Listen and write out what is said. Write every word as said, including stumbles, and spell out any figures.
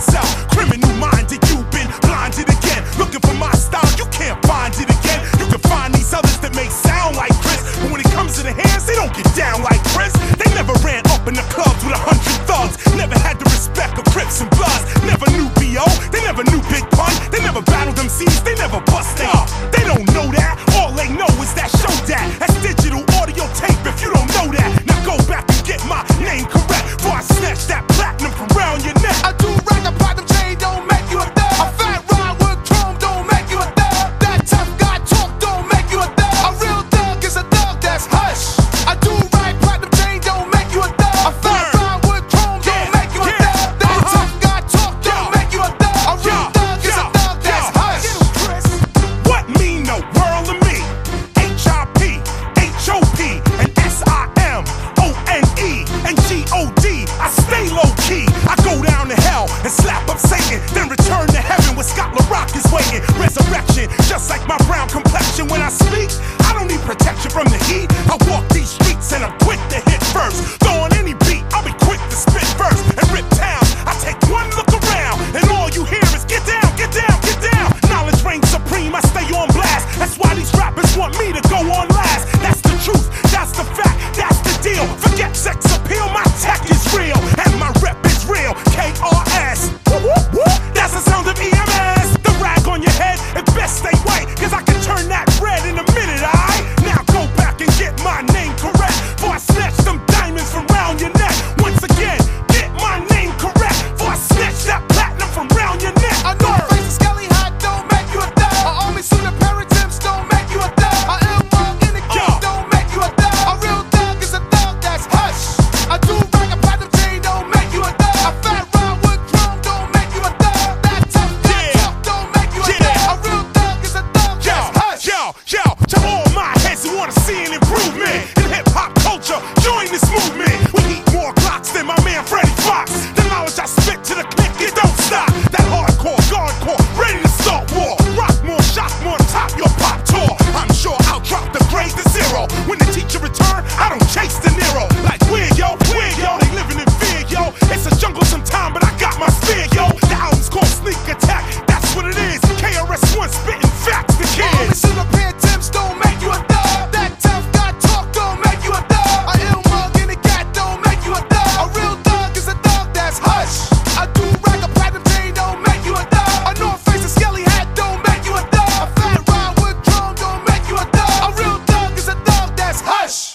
itself. Criminal minded, you've been blinded again. Looking for my style, you can't find it again. You can find these others that may sound like Chris, but when it comes to the hands, they don't get down like Chris. They never ran up in the clubs with a hundred thugs. Never had the respect of Crips and Bloods. Never knew B O, they never knew Big Pun. They never battled M Cs, they never busted up. They don't know that, all they know is that show that. That's digital audio tape if you don't know that. Now go back and get my name correct before I snatch that platinum from round your neck. I do rock the platinum chain, don't make you a thug. A fat ride with chrome don't make you a thug. That tough guy talk don't make you a thug. A real thug is a thug that's hush. I do right platinum chain, don't make you a thug. A fat ride with chrome don't make you a thug. That tough guy talk don't make you a thug. A real thug is a thug that's hush. What mean the world to me? H I P, H O P, and S I M O N E and G O D. I stay low key. I go down to hell and slap